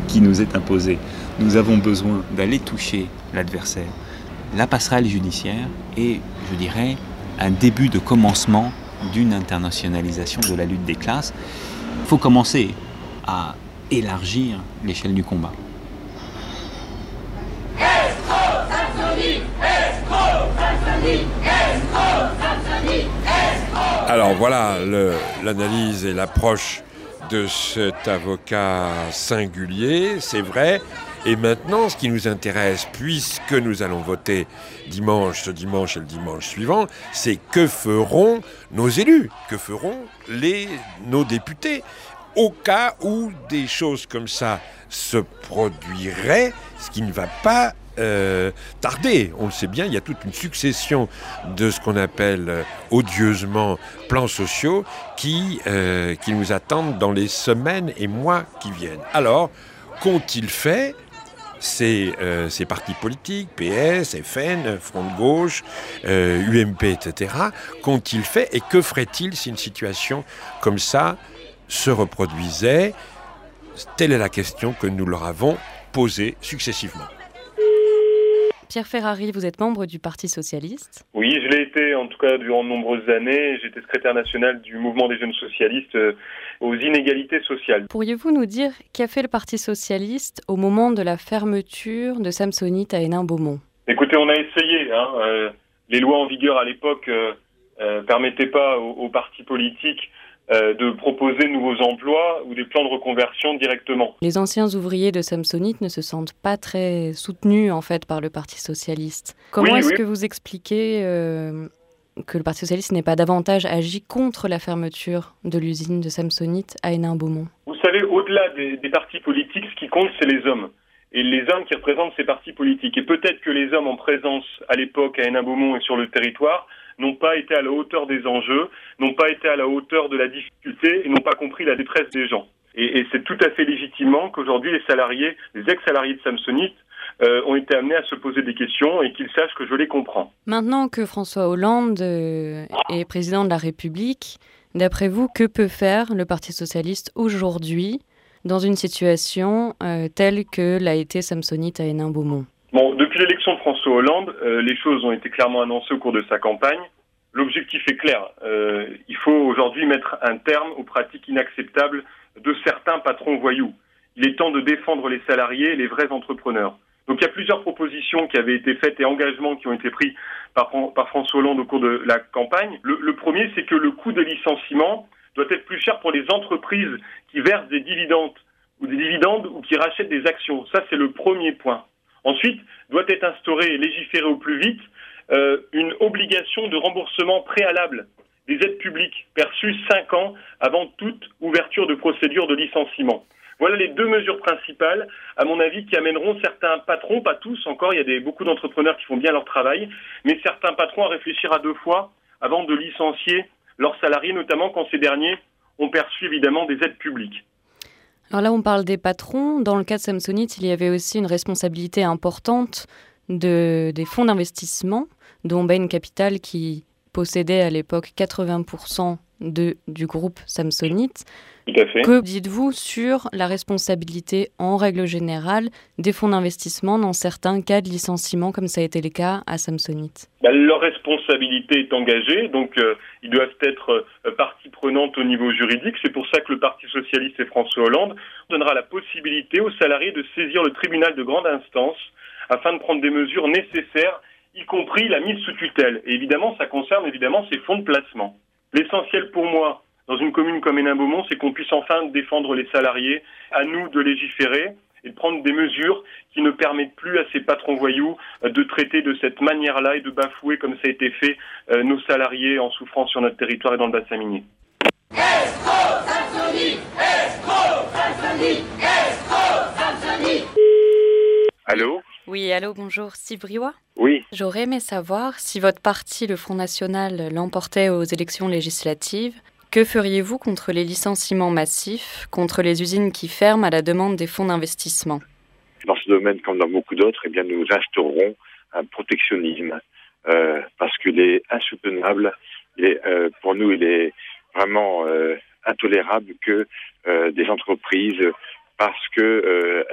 qui nous est imposée. Nous avons besoin d'aller toucher l'adversaire. La passerelle judiciaire est, je dirais, un début de commencement d'une internationalisation de la lutte des classes. Il faut commencer à élargir l'échelle du combat. Alors voilà l'analyse et l'approche de cet avocat singulier, c'est vrai. Et maintenant, ce qui nous intéresse, puisque nous allons voter ce dimanche et le dimanche suivant, c'est que feront nos élus, que feront nos députés au cas où des choses comme ça se produiraient, ce qui ne va pas tarder. On le sait bien, il y a toute une succession de ce qu'on appelle odieusement plans sociaux qui nous attendent dans les semaines et mois qui viennent. Alors, qu'ont-ils fait ces partis politiques, PS, FN, Front de gauche, UMP, etc., qu'ont-ils fait et que ferait-il si une situation comme ça se reproduisait? Telle est la question que nous leur avons posée successivement. Pierre Ferrari, vous êtes membre du Parti socialiste. Oui, je l'ai été, en tout cas, durant de nombreuses années. J'étais secrétaire national du mouvement des jeunes socialistes aux inégalités sociales. Pourriez-vous nous dire qu'a fait le Parti socialiste au moment de la fermeture de Samsonite à Hénin-Beaumont? Écoutez, on a essayé. Les lois en vigueur à l'époque permettaient pas aux partis politiques de proposer de nouveaux emplois ou des plans de reconversion directement. Les anciens ouvriers de Samsonite ne se sentent pas très soutenus en fait par le Parti socialiste. Comment est-ce que vous expliquez que le Parti socialiste n'ait pas davantage agi contre la fermeture de l'usine de Samsonite à Hénin-Beaumont? Vous savez, au-delà des partis politiques, ce qui compte, c'est les hommes. Et les hommes qui représentent ces partis politiques. Et peut-être que les hommes en présence à l'époque à Hénin-Beaumont et sur le territoire n'ont pas été à la hauteur des enjeux, n'ont pas été à la hauteur de la difficulté et n'ont pas compris la détresse des gens. Et c'est tout à fait légitimement qu'aujourd'hui les ex-salariés de Samsonite ont été amenés à se poser des questions et qu'ils sachent que je les comprends. Maintenant que François Hollande est président de la République, d'après vous, que peut faire le Parti socialiste aujourd'hui dans une situation telle que l'a été Samsonite à Hénin-Beaumont? Bon, depuis l'élection de François Hollande, les choses ont été clairement annoncées au cours de sa campagne. L'objectif est clair. Il faut aujourd'hui mettre un terme aux pratiques inacceptables de certains patrons voyous. Il est temps de défendre les salariés et les vrais entrepreneurs. Donc il y a plusieurs propositions qui avaient été faites et engagements qui ont été pris par François Hollande au cours de la campagne. Le premier, c'est que le coût des licenciements doit être plus cher pour les entreprises qui versent des dividendes ou qui rachètent des actions. Ça, c'est le premier point. Ensuite, doit être instaurée et légiférée au plus vite une obligation de remboursement préalable des aides publiques perçues 5 ans avant toute ouverture de procédure de licenciement. Voilà les deux mesures principales, à mon avis, qui amèneront certains patrons, pas tous encore, il y a beaucoup d'entrepreneurs qui font bien leur travail, mais certains patrons à réfléchir à 2 fois avant de licencier leurs salariés, notamment quand ces derniers ont perçu évidemment des aides publiques. Alors là, on parle des patrons. Dans le cas de Samsonite, il y avait aussi une responsabilité importante des fonds d'investissement, dont Bain Capital, qui possédait à l'époque 80% du groupe Samsonite. Tout à fait. Que dites-vous sur la responsabilité, en règle générale, des fonds d'investissement dans certains cas de licenciement, comme ça a été le cas à Samsonite? Leur responsabilité est engagée, donc ils doivent être partie prenante au niveau juridique. C'est pour ça que le Parti socialiste et François Hollande donnera la possibilité aux salariés de saisir le tribunal de grande instance afin de prendre des mesures nécessaires, y compris la mise sous tutelle. Et évidemment, ça concerne ces fonds de placement. L'essentiel pour moi, dans une commune comme Hénin-Beaumont, c'est qu'on puisse enfin défendre les salariés, à nous de légiférer et de prendre des mesures qui ne permettent plus à ces patrons voyous de traiter de cette manière-là et de bafouer, comme ça a été fait, nos salariés en souffrance sur notre territoire et dans le bassin minier. Allô ? Oui, allô, bonjour, Steve Briouat ? Oui. J'aurais aimé savoir si votre parti, le Front National, l'emportait aux élections législatives. Que feriez-vous contre les licenciements massifs, contre les usines qui ferment à la demande des fonds d'investissement? Dans ce domaine, comme dans beaucoup d'autres, nous instaurerons un protectionnisme parce qu'il est insoutenable. Pour nous, il est vraiment intolérable que des entreprises, parce que